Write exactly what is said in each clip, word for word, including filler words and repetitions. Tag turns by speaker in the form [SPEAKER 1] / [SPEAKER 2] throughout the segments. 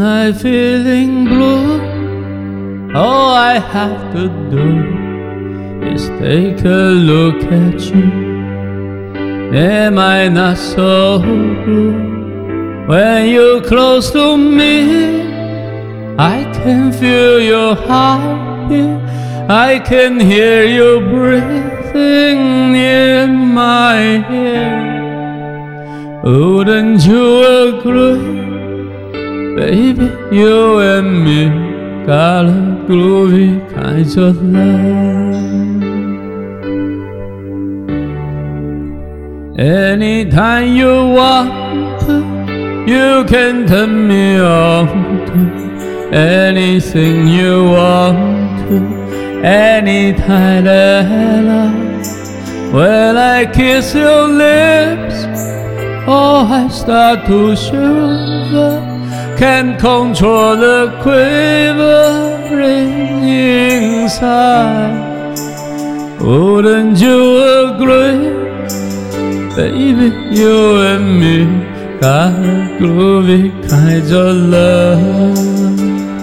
[SPEAKER 1] I'm feeling blue, all I have to do is take a look at you. Am I not so blue? When you're close to me, I can feel your heartbeat, I can hear you breathing near my ear. Wouldn't you agree? Baby, you and me got a groovy kind of love. Anytime you want to, you can turn me on to anything you want to. Anytime that I, when I kiss your lips, oh, I start to shiver, can't control the quivering inside. Wouldn't you agree? Baby, you and me got a groovy kind of love.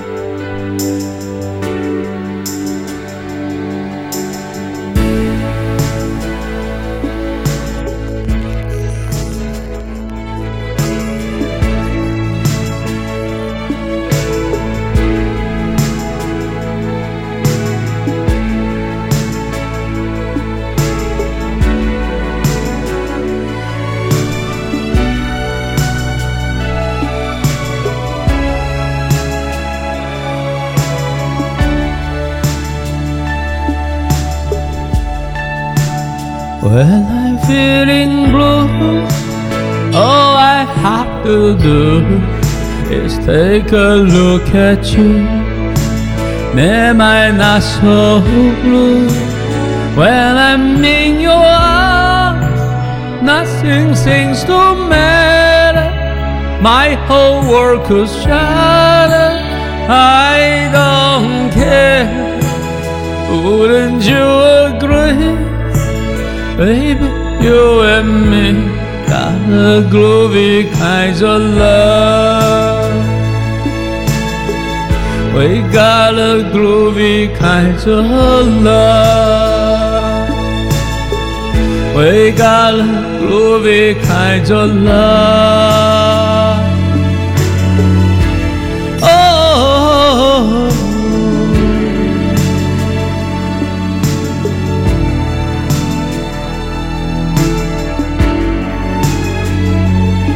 [SPEAKER 1] When I'm feeling blue, all I have to do is take a look at you. Am I not so blue? When I'm in your arms, nothing seems to matter. My whole world could shatter, I don't care. Wouldn't you agree? Baby, you and me got a groovy kind of love. We got a groovy kind of love. We got a groovy kind of love. Oh,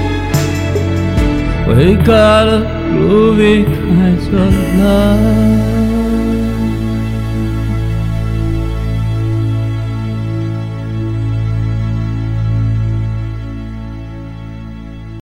[SPEAKER 1] we got a groovy kind of love.